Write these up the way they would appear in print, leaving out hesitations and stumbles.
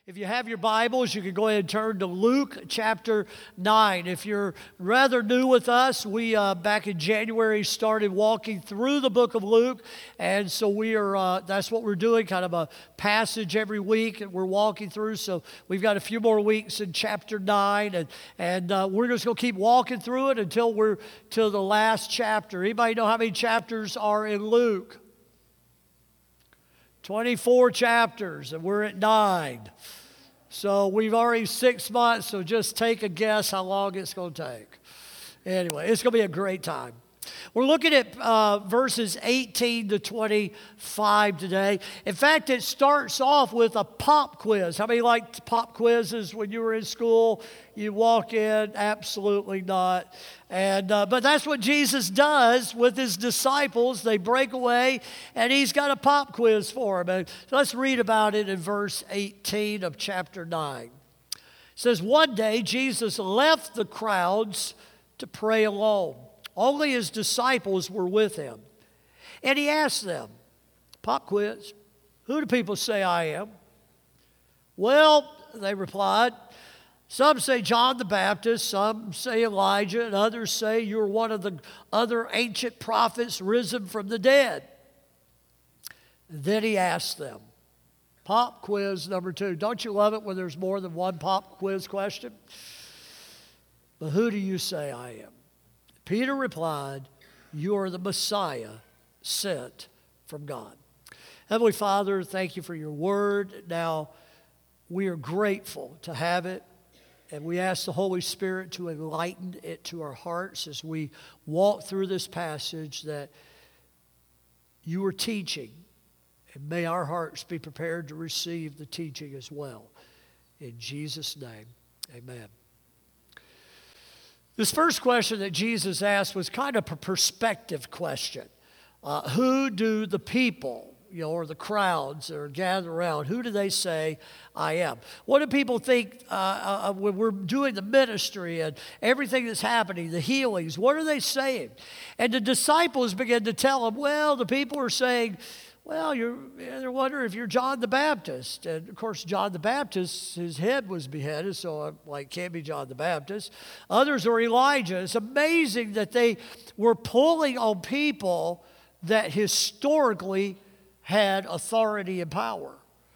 If you have your Bibles, you can go ahead and turn to Luke chapter 9. If you're rather new with us, we back in January started walking through the book of Luke, and so we are that's what we're doing, kind of a passage every week that we're walking through. So we've got a few more weeks in chapter 9, and we're just going to keep walking through it until we're to the last chapter. Anybody know how many chapters are in Luke? 24 chapters, and we're at 9. So we've already 6 months, so just take a guess how long it's going to take. Anyway, it's going to be a great time. We're looking at verses 18 to 25 today. In fact, it starts off with a pop quiz. How many liked pop quizzes when you were in school? You walk in, absolutely not. And but that's what Jesus does with his disciples. They break away, and he's got a pop quiz for them. And so let's read about it in verse 18 of chapter 9. It says, "One day Jesus left the crowds to pray alone. Only his disciples were with him. And he asked them," pop quiz, "who do people say I am?" "Well," they replied, "some say John the Baptist, some say Elijah, and others say you're one of the other ancient prophets risen from the dead." Then he asked them, pop quiz number 2. Don't you love it when there's more than one pop quiz question? "But who do you say I am?" Peter replied, "You are the Messiah sent from God." Heavenly Father, thank you for your word. Now, we are grateful to have it, and we ask the Holy Spirit to enlighten it to our hearts as we walk through this passage that you are teaching, and may our hearts be prepared to receive the teaching as well. In Jesus' name, amen. This first question that Jesus asked was kind of a perspective question. Who do the people, or the crowds that are gathered around, who do they say I am? What do people think when we're doing the ministry and everything that's happening, the healings? What are they saying? And the disciples began to tell them, well, the people are saying, well, they're wondering if you're John the Baptist. And, of course, John the Baptist, his head was beheaded, so I'm like, can't be John the Baptist. Others are Elijah. It's amazing that they were pulling on people that historically had authority and power.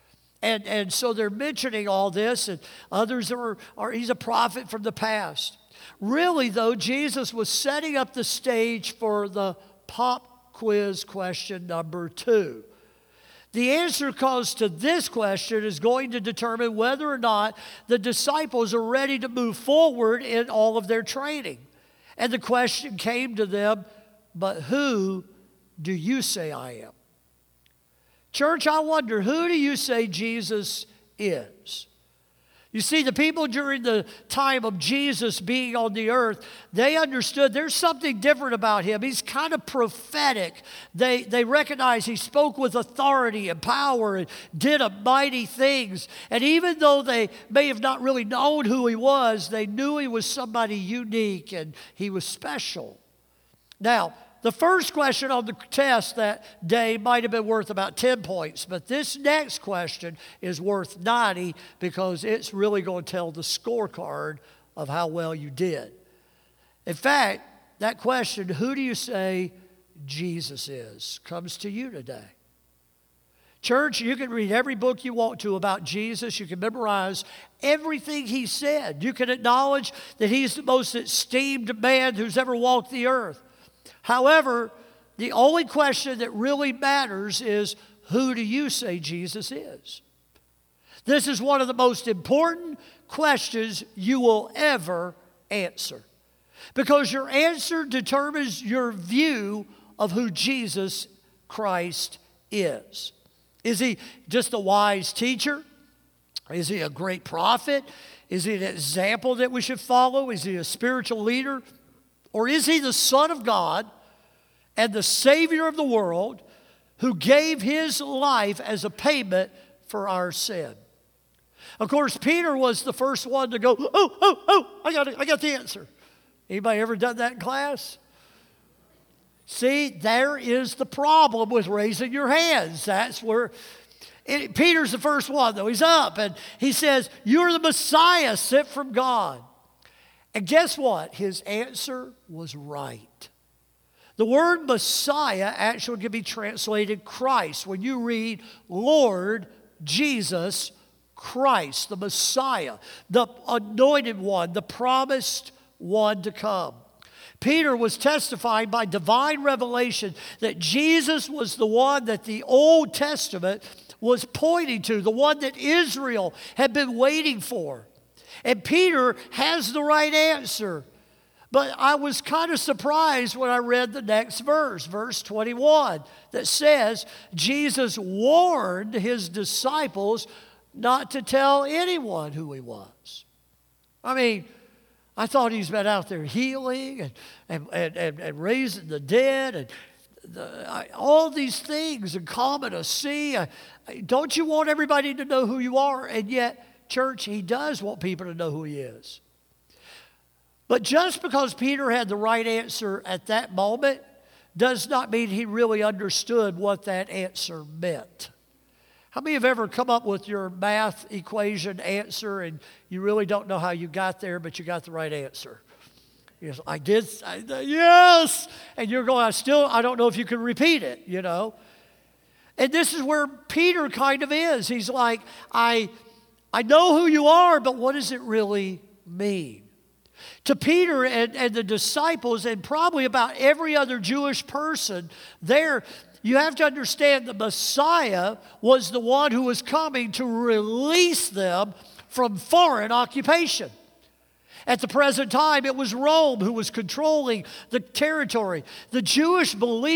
And so they're mentioning all this, and others are he's a prophet from the past. Really, though, Jesus was setting up the stage for the pop quiz question number 2. The answer to this question is going to determine whether or not the disciples are ready to move forward in all of their training. And the question came to them, but who do you say I am? Church, I wonder, who do you say Jesus is? You see, the people during the time of Jesus being on the earth, they understood there's something different about him. He's kind of prophetic. They recognize he spoke with authority and power and did mighty things. And even though they may have not really known who he was, they knew he was somebody unique and he was special. Now, the first question on the test that day might have been worth about 10 points, but this next question is worth 90 because it's really going to tell the scorecard of how well you did. In fact, that question, who do you say Jesus is, comes to you today. Church, you can read every book you want to about Jesus. You can memorize everything he said. You can acknowledge that he's the most esteemed man who's ever walked the earth. However, the only question that really matters is, who do you say Jesus is? This is one of the most important questions you will ever answer, because your answer determines your view of who Jesus Christ is. Is he just a wise teacher? Is he a great prophet? Is he an example that we should follow? Is he a spiritual leader? Or is he the Son of God and the Savior of the world who gave his life as a payment for our sin? Of course, Peter was the first one to go, I got the answer. Anybody ever done that in class? See, there is the problem with raising your hands. That's where Peter's the first one, though. He's up, and he says, "You're the Messiah sent from God." And guess what? His answer was right. The word Messiah actually can be translated Christ. When you read Lord Jesus Christ, the Messiah, the anointed one, the promised one to come. Peter was testifying by divine revelation that Jesus was the one that the Old Testament was pointing to, the one that Israel had been waiting for. And Peter has the right answer. But I was kind of surprised when I read the next verse, verse 21, that says Jesus warned his disciples not to tell anyone who he was. I mean, I thought he's been out there healing and raising the dead and all these things and calming a sea. Don't you want everybody to know who you are? And yet, church, he does want people to know who he is. But just because Peter had the right answer at that moment does not mean he really understood what that answer meant. How many have ever come up with your math equation answer and you really don't know how you got there, but you got the right answer? Yes, I did. Yes! And you're going, I don't know if you can repeat it, you know. And this is where Peter kind of is. He's like, I know who you are, but what does it really mean? To Peter and the disciples and probably about every other Jewish person there, you have to understand the Messiah was the one who was coming to release them from foreign occupation. At the present time, it was Rome who was controlling the territory. The Jewish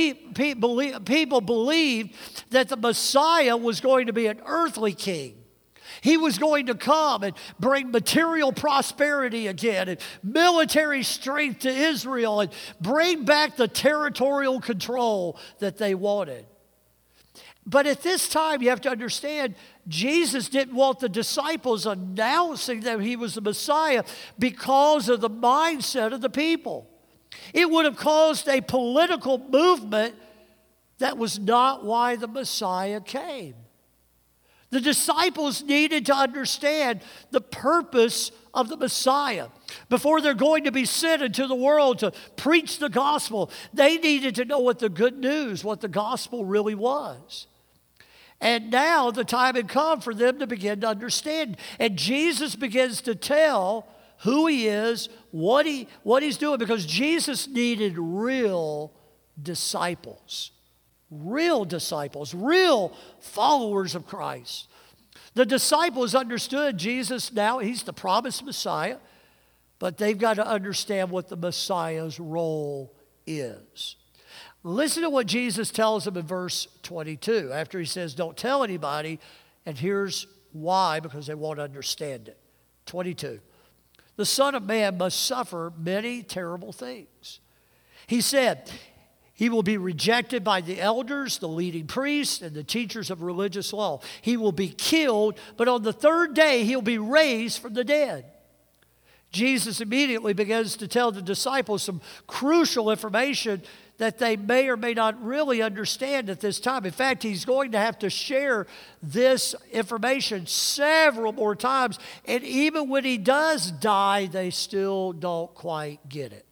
people believed that the Messiah was going to be an earthly king. He was going to come and bring material prosperity again and military strength to Israel and bring back the territorial control that they wanted. But at this time, you have to understand, Jesus didn't want the disciples announcing that he was the Messiah because of the mindset of the people. It would have caused a political movement that was not why the Messiah came. The disciples needed to understand the purpose of the Messiah. Before they're going to be sent into the world to preach the gospel, they needed to know what the good news, what the gospel really was. And now the time had come for them to begin to understand. And Jesus begins to tell who he is, what he's doing, because Jesus needed real disciples. Real disciples, real followers of Christ. The disciples understood Jesus now, he's the promised Messiah, but they've got to understand what the Messiah's role is. Listen to what Jesus tells them in verse 22, after he says, don't tell anybody, and here's why, because they won't understand it. 22, the Son of Man must suffer many terrible things. He said, he will be rejected by the elders, the leading priests, and the teachers of religious law. He will be killed, but on the third day he'll be raised from the dead. Jesus immediately begins to tell the disciples some crucial information that they may or may not really understand at this time. In fact, he's going to have to share this information several more times, and even when he does die, they still don't quite get it.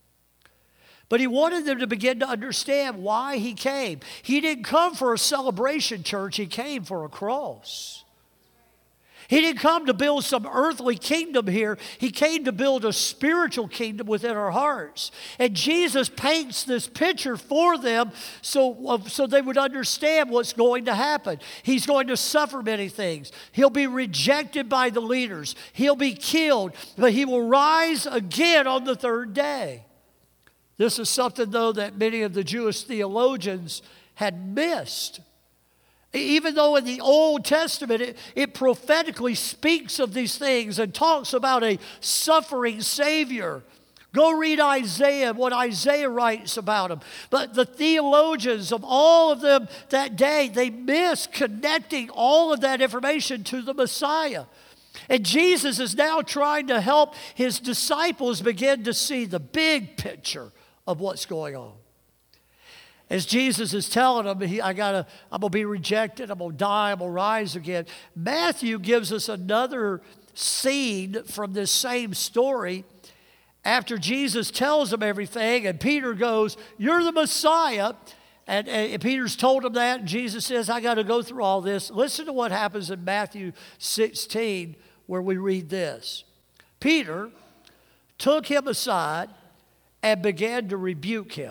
But he wanted them to begin to understand why he came. He didn't come for a celebration, church. He came for a cross. He didn't come to build some earthly kingdom here. He came to build a spiritual kingdom within our hearts. And Jesus paints this picture for them so they would understand what's going to happen. He's going to suffer many things. He'll be rejected by the leaders. He'll be killed, but he will rise again on the third day. This is something, though, that many of the Jewish theologians had missed. Even though in the Old Testament it prophetically speaks of these things and talks about a suffering Savior. Go read Isaiah, what Isaiah writes about him. But the theologians of all of them that day, they missed connecting all of that information to the Messiah. And Jesus is now trying to help his disciples begin to see the big picture of what's going on. As Jesus is telling him, I'm going to be rejected, I'm going to die, I'm going to rise again. Matthew gives us another scene from this same story. After Jesus tells him everything, and Peter goes, "You're the Messiah." And Peter's told him that, and Jesus says, "I got to go through all this." Listen to what happens in Matthew 16, where we read this. Peter took him aside and began to rebuke him.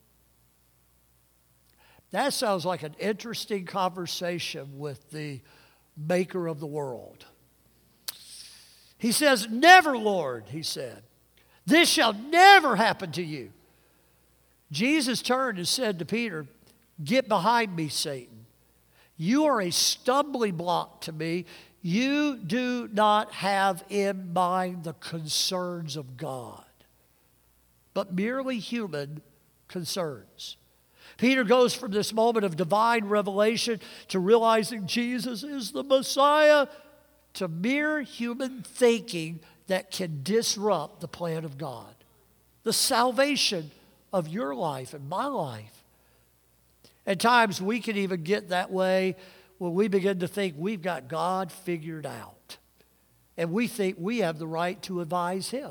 That sounds like an interesting conversation with the maker of the world. He says, "Never, Lord," he said. "This shall never happen to you." Jesus turned and said to Peter, "Get behind me, Satan. You are a stumbling block to me. You do not have in mind the concerns of God, but merely human concerns." Peter goes from this moment of divine revelation to realizing Jesus is the Messiah to mere human thinking that can disrupt the plan of God, the salvation of your life and my life. At times we can even get that way when we begin to think we've got God figured out, and we think we have the right to advise Him.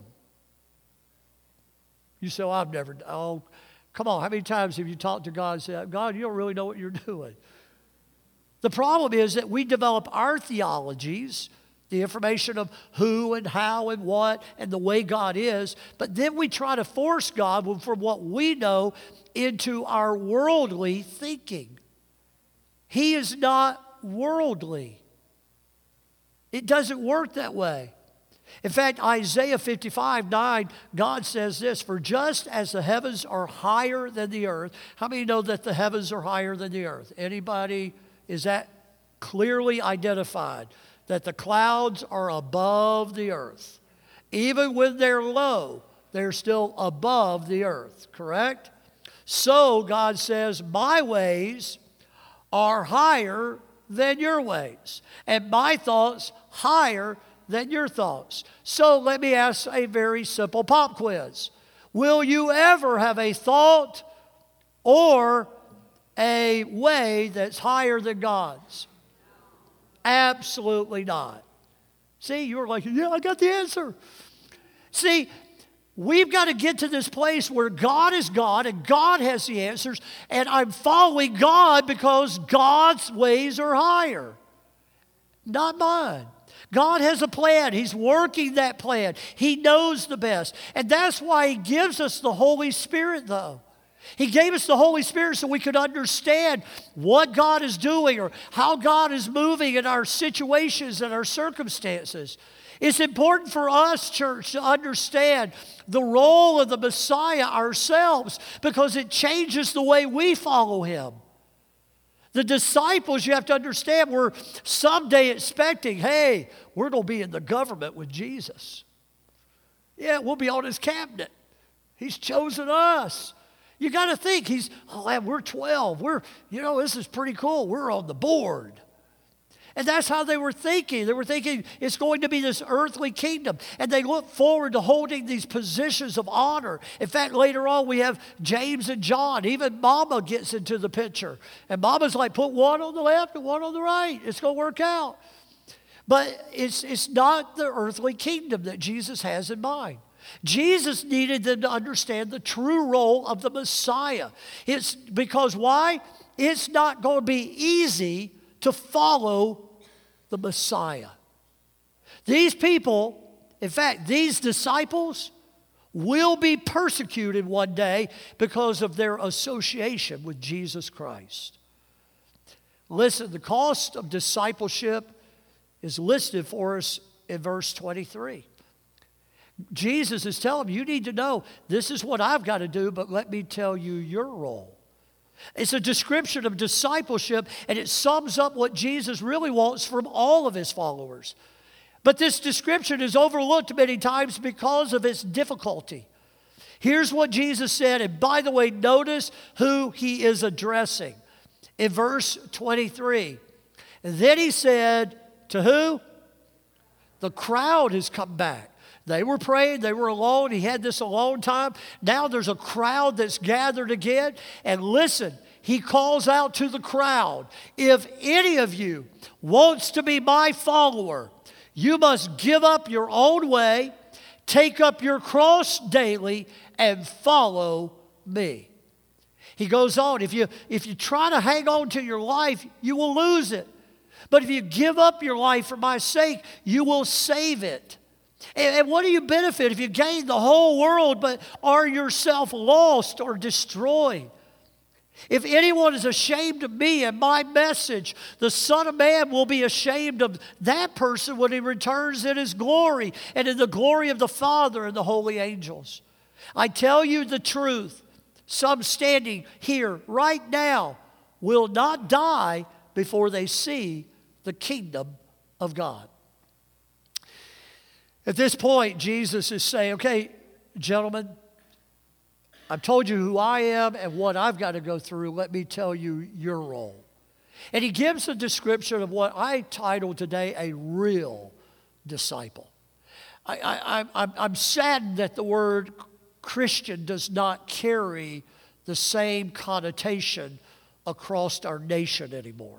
You say, "Oh, come on, how many times have you talked to God and said, God, you don't really know what you're doing?" The problem is that we develop our theologies, the information of who and how and what and the way God is, but then we try to force God from what we know into our worldly thinking. He is not worldly. It doesn't work that way. In fact, Isaiah 55:9, God says this, "For just as the heavens are higher than the earth," how many know that the heavens are higher than the earth? Anybody? Is that clearly identified? That the clouds are above the earth. Even when they're low, they're still above the earth, correct? So God says, "My ways are higher than your ways, and my thoughts higher than your thoughts." So let me ask a very simple pop quiz. Will you ever have a thought or a way that's higher than God's? Absolutely not. See, you're like, "Yeah, I got the answer." See, we've got to get to this place where God is God and God has the answers, and I'm following God because God's ways are higher, not mine. God has a plan. He's working that plan. He knows the best. And that's why He gives us the Holy Spirit, though. He gave us the Holy Spirit so we could understand what God is doing or how God is moving in our situations and our circumstances. It's important for us, church, to understand the role of the Messiah ourselves because it changes the way we follow Him. The disciples, you have to understand, were someday expecting, hey, we're going to be in the government with Jesus. Yeah, we'll be on His cabinet. He's chosen us. You got to think, we're 12. This is pretty cool. We're on the board. And that's how they were thinking. They were thinking it's going to be this earthly kingdom. And they look forward to holding these positions of honor. In fact, later on we have James and John. Even Mama gets into the picture. And Mama's like, put one on the left and one on the right. It's going to work out. But it's not the earthly kingdom that Jesus has in mind. Jesus needed them to understand the true role of the Messiah. It's because why? It's not going to be easy to follow the Messiah. These people, in fact, these disciples will be persecuted one day because of their association with Jesus Christ. Listen, the cost of discipleship is listed for us in verse 23. Jesus is telling them, you need to know this is what I've got to do, but let me tell you your role. It's a description of discipleship, and it sums up what Jesus really wants from all of His followers. But this description is overlooked many times because of its difficulty. Here's what Jesus said, and by the way, notice who He is addressing. In verse 23, and then He said, to who? The crowd has come back. They were praying. They were alone. He had this alone time. Now there's a crowd that's gathered again. And listen, he calls out to the crowd, if any of you wants to be my follower, you must give up your own way, take up your cross daily, and follow me. He goes on, if you try to hang on to your life, you will lose it. But if you give up your life for my sake, you will save it. And what do you benefit if you gain the whole world but are yourself lost or destroyed? If anyone is ashamed of me and my message, the Son of Man will be ashamed of that person when he returns in his glory and in the glory of the Father and the holy angels. I tell you the truth, some standing here right now will not die before they see the kingdom of God. At this point, Jesus is saying, okay, gentlemen, I've told you who I am and what I've got to go through. Let me tell you your role. And he gives a description of what I titled today a real disciple. I'm saddened that the word Christian does not carry the same connotation across our nation anymore.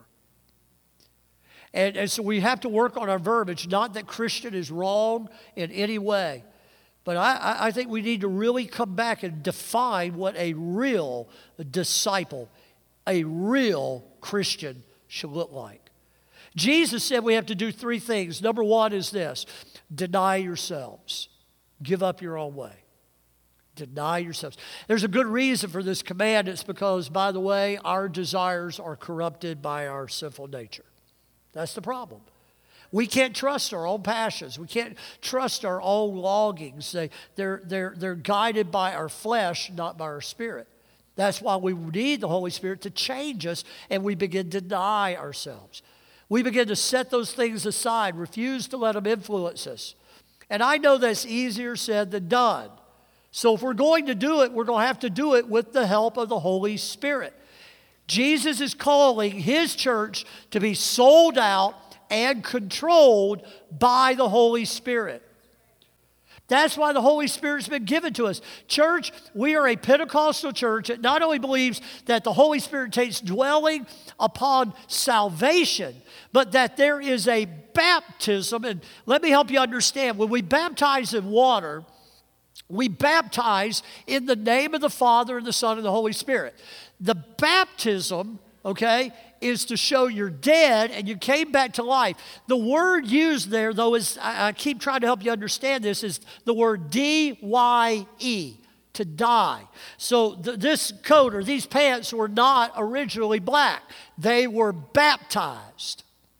And so we have to work on our verbiage. Not that Christian is wrong in any way. But I think we need to really come back and define what a real disciple, a real Christian should look like. Jesus said we have to do three things. Number one is this: deny yourselves. Give up your own way. Deny yourselves. There's a good reason for this command. It's because, by the way, our desires are corrupted by our sinful nature. That's the problem. We can't trust our own passions. We can't trust our own longings. They're guided by our flesh, not by our spirit. That's why we need the Holy Spirit to change us, and we begin to deny ourselves. We begin to set those things aside, refuse to let them influence us. And I know that's easier said than done. So if we're going to do it, we're going to have to do it with the help of the Holy Spirit. Jesus is calling his church to be sold out and controlled by the Holy Spirit. That's why the Holy Spirit's been given to us. Church, we are a Pentecostal church that not only believes that the Holy Spirit takes dwelling upon salvation, but that there is a baptism. And let me help you understand. When we baptize in water, we baptize in the name of the Father and the Son and the Holy Spirit. The baptism, okay, is to show you're dead and you came back to life. The word used there, though, is, I keep trying to help you understand this, is the word D-Y-E, to die. So this coat or these pants were not originally black. They were baptized.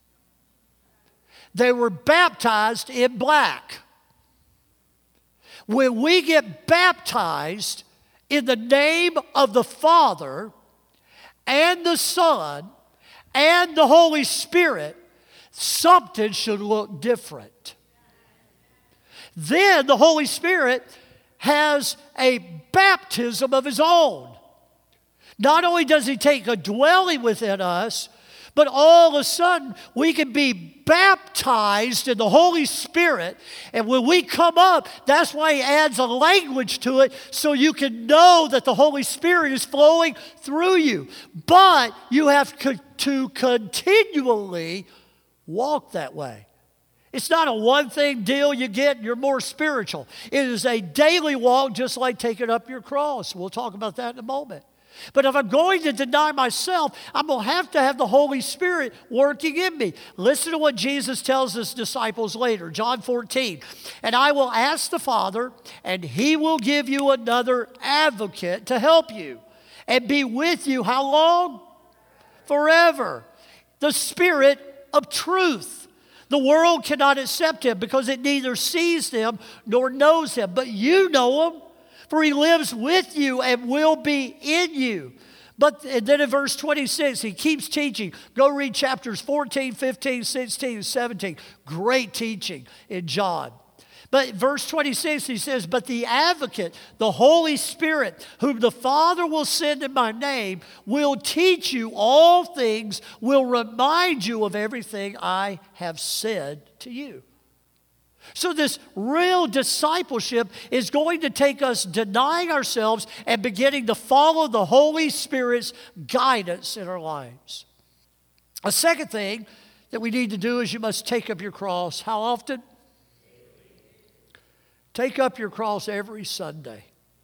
They were baptized in black. When we get baptized in the name of the Father and the Son and the Holy Spirit, something should look different. Then the Holy Spirit has a baptism of his own. Not only does he take a dwelling within us, but all of a sudden we can be baptized in the Holy Spirit. And when we come up, that's why he adds a language to it so you can know that the Holy Spirit is flowing through you. But you have to continually walk that way. It's not a one-thing deal you get and you're more spiritual. It is a daily walk, just like taking up your cross. We'll talk about that in a moment. But if I'm going to deny myself, I'm going to have the Holy Spirit working in me. Listen to what Jesus tells his disciples later, John 14. And I will ask the Father, and he will give you another advocate to help you and be with you how long? Forever. The Spirit of truth. The world cannot accept him because it neither sees him nor knows him. But you know him. For he lives with you and will be in you. But then in verse 26, he keeps teaching. Go read chapters 14, 15, 16, 17. Great teaching in John. But verse 26, he says, but the advocate, the Holy Spirit, whom the Father will send in my name, will teach you all things, will remind you of everything I have said to you. So this real discipleship is going to take us denying ourselves and beginning to follow the Holy Spirit's guidance in our lives. A second thing that we need to do is you must take up your cross. How often? Take up your cross every Sunday.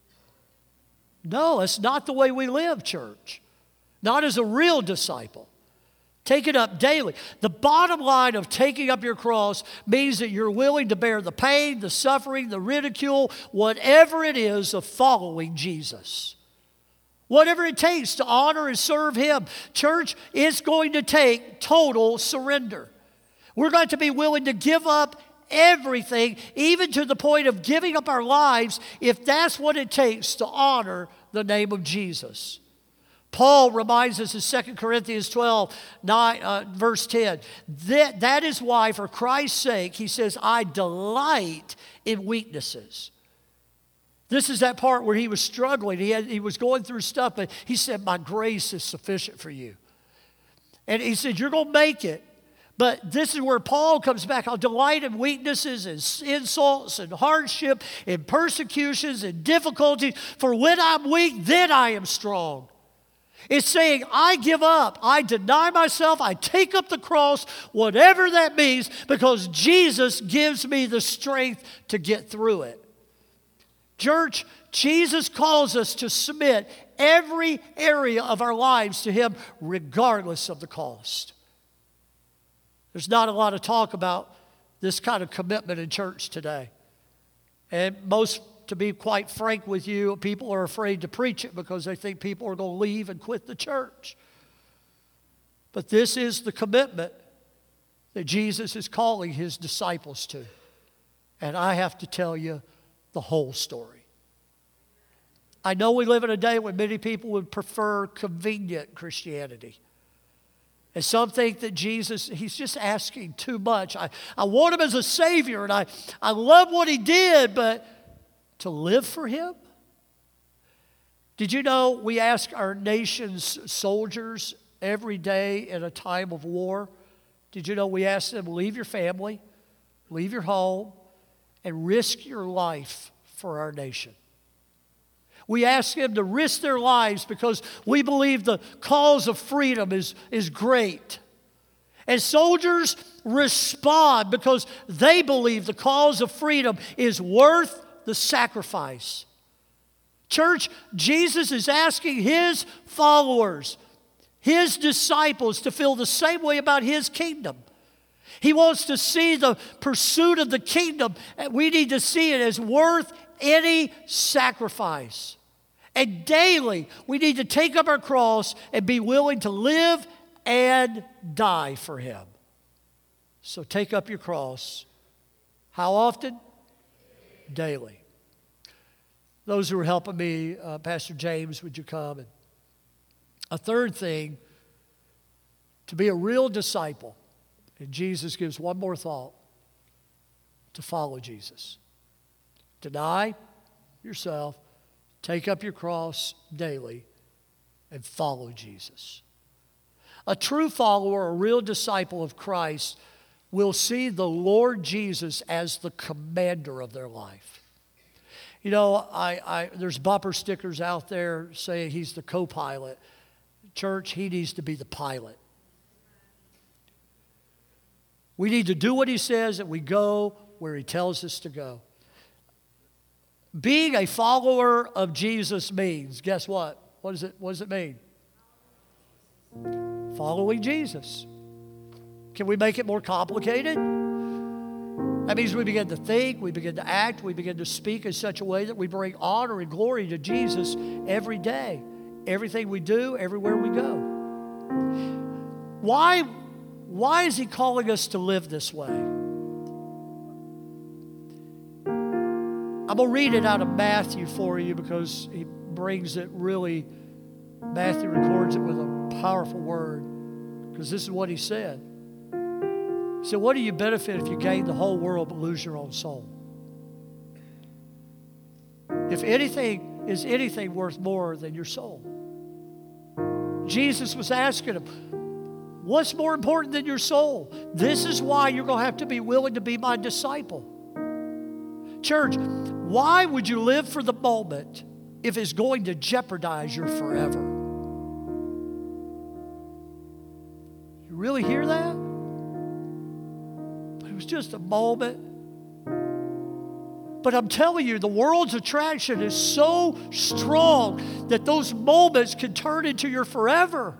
No, it's not the way we live, church. Not as a real disciple. Take it up daily. The bottom line of taking up your cross means that you're willing to bear the pain, the suffering, the ridicule, whatever it is of following Jesus. Whatever it takes to honor and serve Him. Church, it's going to take total surrender. We're going to be willing to give up everything, even to the point of giving up our lives, if that's what it takes to honor the name of Jesus. Paul reminds us in 2 Corinthians 12, verse 10, that is why, for Christ's sake, he says, I delight in weaknesses. This is that part where he was struggling. He was going through stuff, but he said, my grace is sufficient for you. And he said, you're going to make it. But this is where Paul comes back. I'll delight in weaknesses and insults and hardship and persecutions and difficulties. For when I'm weak, then I am strong. It's saying, I give up, I deny myself, I take up the cross, whatever that means, because Jesus gives me the strength to get through it. Church, Jesus calls us to submit every area of our lives to Him, regardless of the cost. There's not a lot of talk about this kind of commitment in church today. And to be quite frank with you, people are afraid to preach it because they think people are going to leave and quit the church. But this is the commitment that Jesus is calling His disciples to. And I have to tell you the whole story. I know we live in a day when many people would prefer convenient Christianity. And some think that Jesus, He's just asking too much. I want Him as a Savior, and I love what He did, but to live for Him? Did you know we ask our nation's soldiers every day in a time of war? Did you know we ask them, leave your family, leave your home, and risk your life for our nation? We ask them to risk their lives because we believe the cause of freedom is great. And soldiers respond because they believe the cause of freedom is worth the sacrifice. Church, Jesus is asking His followers, His disciples, to feel the same way about His kingdom. He wants to see the pursuit of the kingdom, and we need to see it as worth any sacrifice. And daily, we need to take up our cross and be willing to live and die for Him. So take up your cross. How often? Daily. Those who are helping me, Pastor James, would you come? And a third thing, to be a real disciple, and Jesus gives one more thought, to follow Jesus. Deny yourself, take up your cross daily, and follow Jesus. A true follower, a real disciple of Christ, will see the Lord Jesus as the commander of their life. You know, there's bumper stickers out there saying He's the co-pilot. Church, He needs to be the pilot. We need to do what He says, and we go where He tells us to go. Being a follower of Jesus means, guess what? What does it mean? Following Jesus. Can we make it more complicated? That means we begin to think, we begin to act, we begin to speak in such a way that we bring honor and glory to Jesus every day. Everything we do, everywhere we go. Why is He calling us to live this way? I'm going to read it out of Matthew for you because he brings it really, Matthew records it with a powerful word, because this is what he said. He said, what do you benefit if you gain the whole world but lose your own soul? Is anything worth more than your soul? Jesus was asking him, what's more important than your soul? This is why you're going to have to be willing to be my disciple. Church, why would you live for the moment if it's going to jeopardize your forever? You really hear that? But it was just a moment. But I'm telling you, the world's attraction is so strong that those moments can turn into your forever.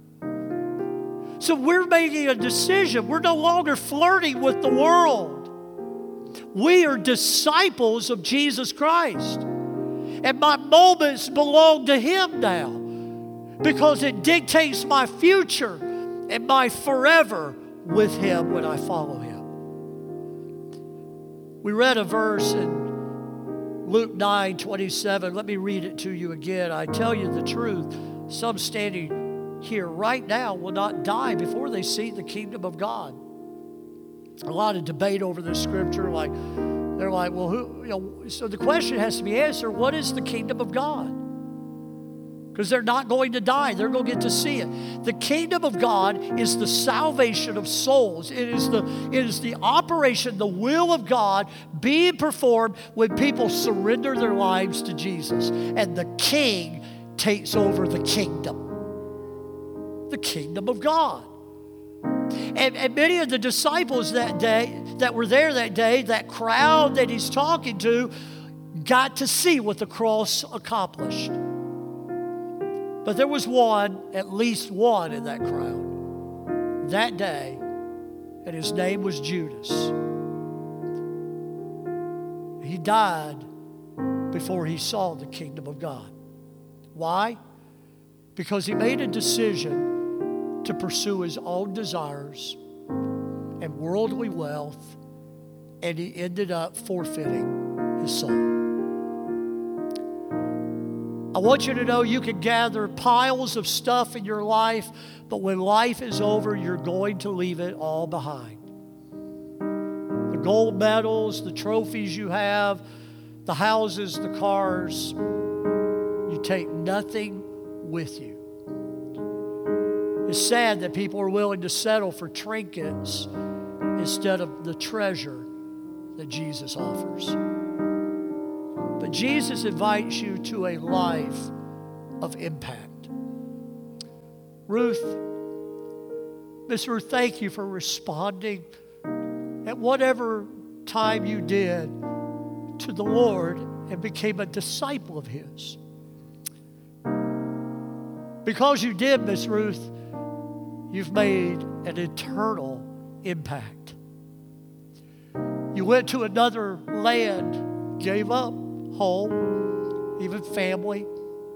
So we're making a decision. We're no longer flirting with the world. We are disciples of Jesus Christ. And my moments belong to Him now because it dictates my future and my forever with Him when I follow Him. We read a verse in Luke 9:27. Let me read it to you again. I tell you the truth, some standing here right now will not die before they see the kingdom of God. A lot of debate over this scripture. They're like, well, who? So the question has to be answered: what is the kingdom of God? Because they're not going to die. They're going to get to see it. The kingdom of God is the salvation of souls. It is the operation, the will of God being performed when people surrender their lives to Jesus. And the King takes over the kingdom. The kingdom of God. And many of the disciples that day, that were there that day, that crowd that he's talking to, got to see what the cross accomplished. But there was one, at least one in that crowd that day, and his name was Judas. He died before he saw the kingdom of God. Why? Because he made a decision to pursue his own desires and worldly wealth, and he ended up forfeiting his soul. I want you to know you can gather piles of stuff in your life, but when life is over, you're going to leave it all behind. The gold medals, the trophies you have, the houses, the cars, you take nothing with you. It's sad that people are willing to settle for trinkets instead of the treasure that Jesus offers. But Jesus invites you to a life of impact. Miss Ruth, thank you for responding at whatever time you did to the Lord and became a disciple of His. Because you did, Miss Ruth, you've made an eternal impact. You went to another land, gave up home, even family,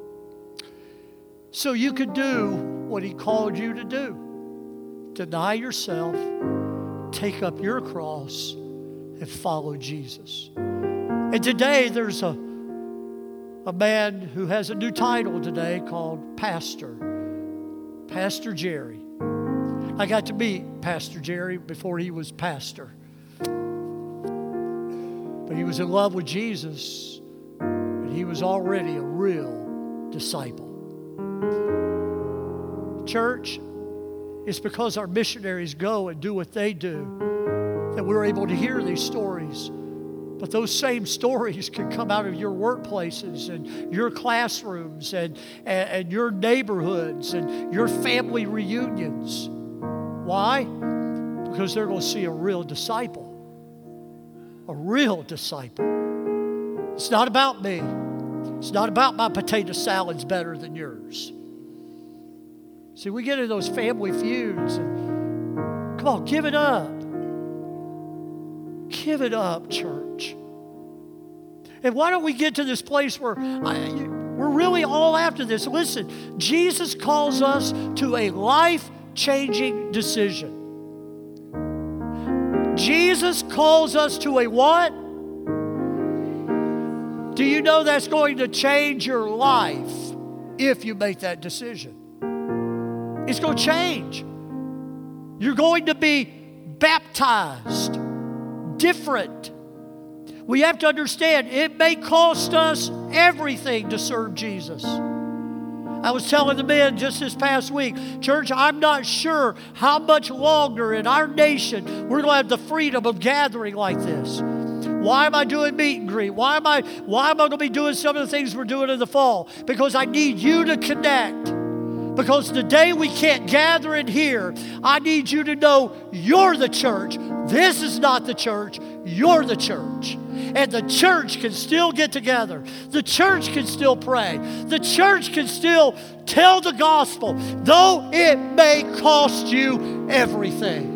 so you could do what He called you to do. Deny yourself, take up your cross, and follow Jesus. And today there's a man who has a new title today called Pastor Jerry. I got to meet Pastor Jerry before he was pastor. But he was in love with Jesus, and he was already a real disciple. Church, it's because our missionaries go and do what they do that we're able to hear these stories. But those same stories can come out of your workplaces and your classrooms and your neighborhoods and your family reunions. Why? Because they're going to see a real disciple. A real disciple. It's not about me. It's not about my potato salad's better than yours. See, we get into those family feuds and come on, give it up. Give it up, church. And why don't we get to this place where we're really all after this? Listen, Jesus calls us to a life-changing decision. Jesus calls us to a what? Do you know that's going to change your life if you make that decision? It's going to change. You're going to be baptized different. We have to understand it may cost us everything to serve Jesus. I was telling the men just this past week, church, I'm not sure how much longer in our nation we're going to have the freedom of gathering like this. Why am I doing meet and greet? Why am I going to be doing some of the things we're doing in the fall? Because I need you to connect. Because the day we can't gather in here, I need you to know you're the church. This is not the church. You're the church. And the church can still get together. The church can still pray. The church can still tell the gospel, though it may cost you everything.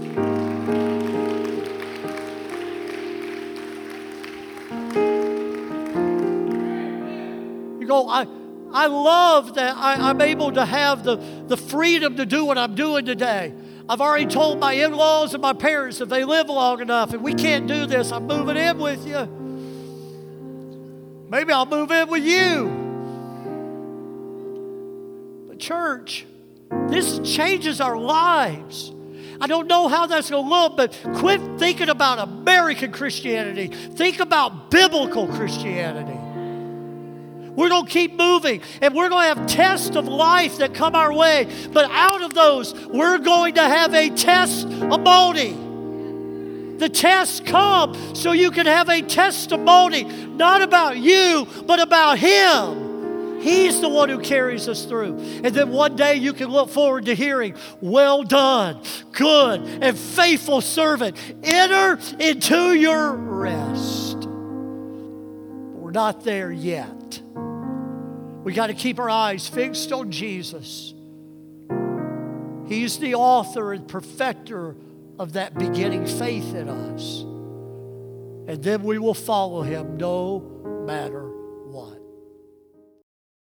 You go, I love that I'm able to have the freedom to do what I'm doing today. I've already told my in-laws and my parents if they live long enough and we can't do this, I'm moving in with you. Maybe I'll move in with you. But church, this changes our lives. I don't know how that's going to look, but quit thinking about American Christianity. Think about biblical Christianity. We're going to keep moving, and we're going to have tests of life that come our way. But out of those, we're going to have a testimony. The tests come so you can have a testimony, not about you, but about Him. He's the one who carries us through. And then one day you can look forward to hearing, well done, good and faithful servant. Enter into your rest. But we're not there yet. We got to keep our eyes fixed on Jesus. He's the author and perfecter of that beginning faith in us. And then we will follow Him no matter what.